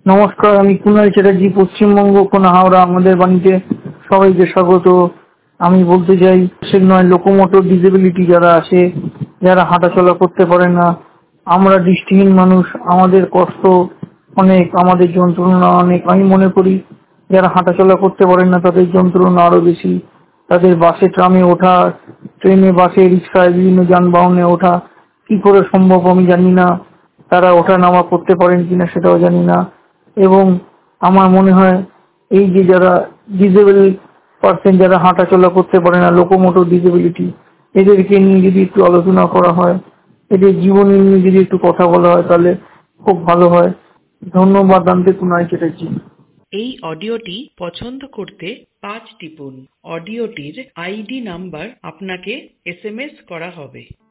নমস্কার, আমি কুনাল চ্যাটার্জি, পশ্চিমবঙ্গ, কোনা হাওড়া। আমাদের বাণীতে সবাইকে স্বাগত। আমি বলতে চাই, সে নয় লোকোমোটর ডিসেবিলিটি যারা আছে, যারা হাঁটাচলা করতে পারে না, আমরা দৃষ্টিহীন মানুষ, আমাদের কষ্ট অনেক, আমাদের যন্ত্রণা অনেক। আমি মনে করি যারা হাঁটাচলা করতে পারেন না তাদের যন্ত্রণা আরো বেশি। তাদের বাসে ট্রামে ওঠা, ট্রেনে বাসে রিক্সায় বিভিন্ন যানবাহনে ওঠা কি করে সম্ভব আমি জানি না। তারা ওঠা নামা করতে পারেন কিনা সেটাও জানি না। এবং আমার মনে হয় এই যে যারা ডিসেবল পার্সন, যারা হাঁটা চলা করতে পারে না, লোকোমোটর ডিসেবিলিটি, এদেরকে নিয়ে যদি একটু আলোচনা করা হয়, এদের জীবনী নিয়ে যদি একটু কথা বলা হয় তাহলে খুব ভালো হয়। ধন্যবাদ। আনতে কুনাল চ্যাটার্জি। এই অডিওটি পছন্দ করতে 5 টিপুন। অডিওটির আইডি নাম্বার আপনাকে SMS করা হবে।